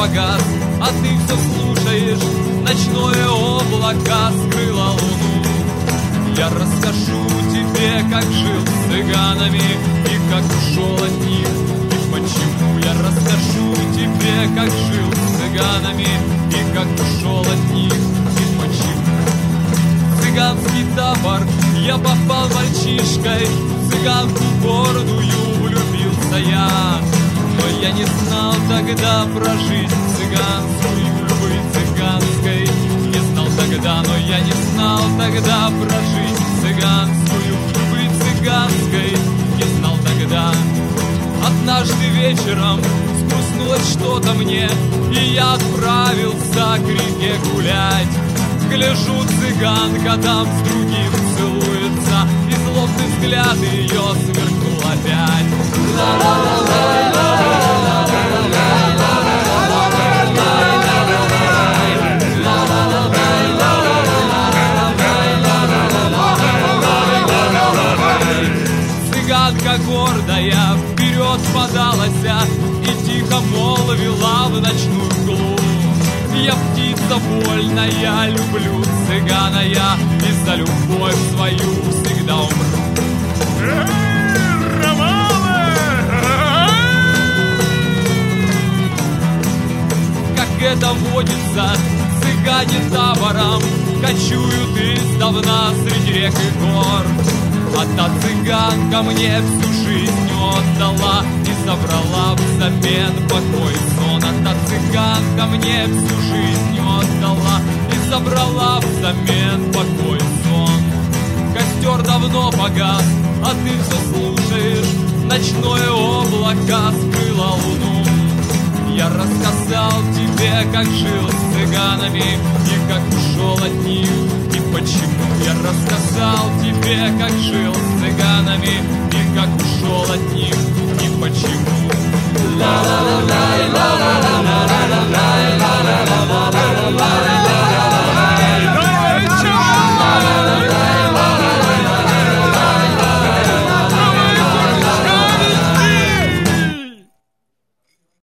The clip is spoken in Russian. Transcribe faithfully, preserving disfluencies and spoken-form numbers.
погас, а ты все слушаешь, ночное облако скрыло луну. Я расскажу тебе, как жил с цыганами и как ушел от них, и почему. Я расскажу тебе, как жил с цыганами и как ушел от них, и почему. Цыганский табор я попал мальчишкой, в цыганку гордую влюбился я. Но я не знал тогда про жизнь цыганскую, быть цыганской. Не знал тогда, но я не знал тогда про жизнь цыганскую, быть цыганской. Не знал тогда. Однажды вечером скучнулось что-то мне, и я отправился к реке гулять. Гляжу, цыганка там с другим целуется, и злобный взгляд ее сверкнул опять. Цыганка гордая вперед подалась и тихо молвила в ночную мглу: я птица вольная, люблю цыгана я, и за любовь свою всегда умру. Как это водится, цыгане табором кочуют издавна среди рек и гор. А та цыганка мне всю жизнь отдала и забрала взамен покой и сон. А та цыганка мне всю жизнь отдала и забрала взамен покой и сон. Костер давно погас, а ты все слушаешь, ночное облако скрыло луну. Я рассказал тебе, как жил с цыганами и как ушел от них, и почему. Я рассказал тебе, как жил с цыганами и как ушел от них, и почему.